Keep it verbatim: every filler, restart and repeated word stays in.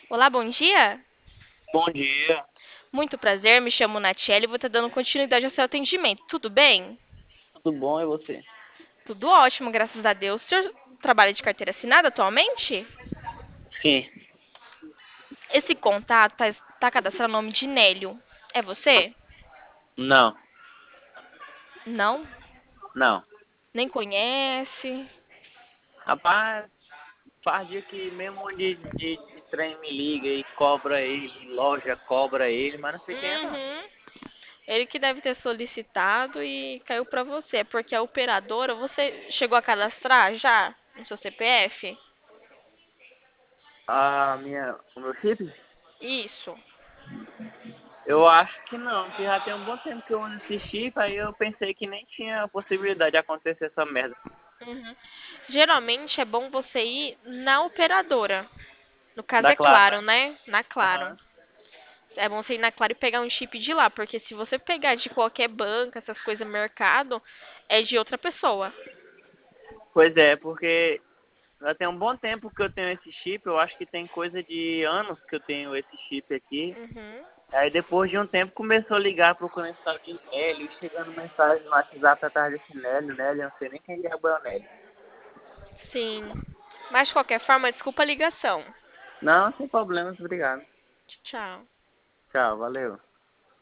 Olá, bom dia. Bom dia, Muito prazer, me chamo Natiele e vou estar dando continuidade ao seu atendimento. Tudo bem? tudo bom e você? Tudo ótimo, graças a Deus. O senhor trabalha de carteira assinada atualmente? Sim, Esse contato está cadastrado no nome de Nélio. É você? não, Não? não. Nem conhece? Rapaz, faz dia que mesmo de, de, de trem me liga e cobra ele, loja cobra ele, mas não sei quem é não. Uhum. Ele que deve ter solicitado e caiu para você. É porque a operadora, você chegou a cadastrar já no seu C P F? A minha, o meu chip? Isso. Eu acho que não, porque já tem um bom tempo que eu uso esse chip, aí eu pensei que nem tinha possibilidade de acontecer essa merda. Uhum. Geralmente é bom você ir na operadora. No caso Da é Claro, Claro, né? né? Na Claro. Aham. É bom você ir na Claro e pegar um chip de lá, porque se você pegar de qualquer banca, essas coisas, mercado, é de outra pessoa. Pois é, porque já tem um bom tempo que eu tenho esse chip, eu acho que tem coisa de anos que eu tenho esse chip aqui. Uhum. Aí depois de um tempo começou a ligar procurando esse tal de Nélio, e chegando mensagem no WhatsApp atrás desse Nélio, Nélio, eu não sei nem quem diabo é o Nélio. Sim. Mas de qualquer forma, desculpa a ligação. Não, sem problemas, obrigado. Tchau. Tchau, valeu.